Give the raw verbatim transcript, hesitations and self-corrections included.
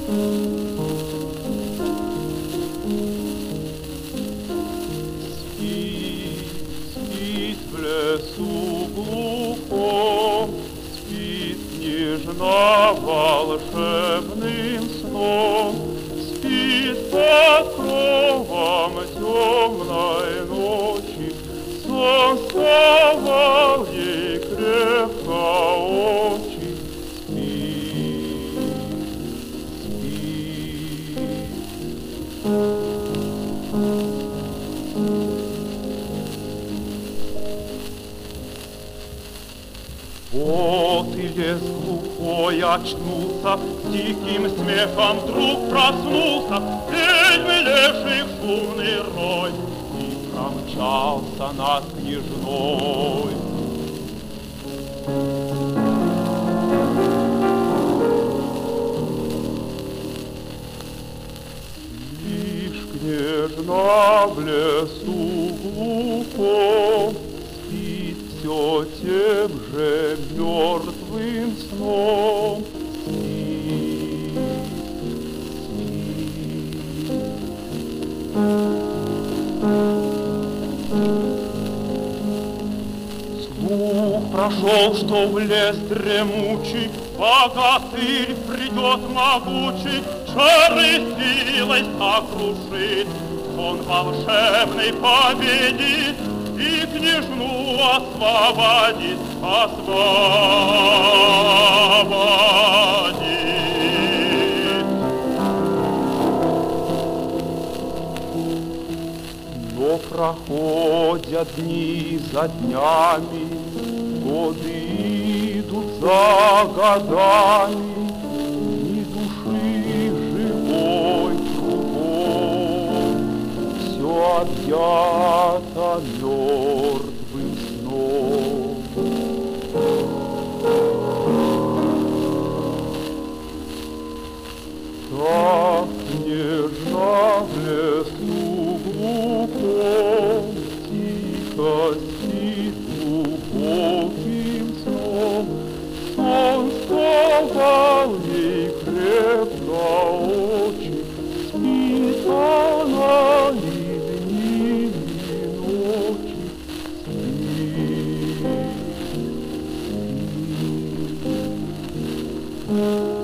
Волшебным сном спит под кровом темной ночи. Сон сковал ей крепко очи. Спит, спит. Вот и лес глухой очнулся, с диким смехом вдруг проснулся, ведьмы леших шумный рой и промчался над Княжной. Лишь Княжна в лесу глухом все тем же мертвым сном спит, спит. Слух прошел, что в лес дремучий богатырь придет могучий, чары силой сокрушит, он волшебный победит и Княжну освободит, освободит. Но проходят дни за днями, годы идут за годами, ни души живой кругом, все объято мертвым сном. Так нежно в лесу глухом тихо спит глубоким сном. Сон сковал ей крепко очи, спит она и дни, и ночи. Спит, спит.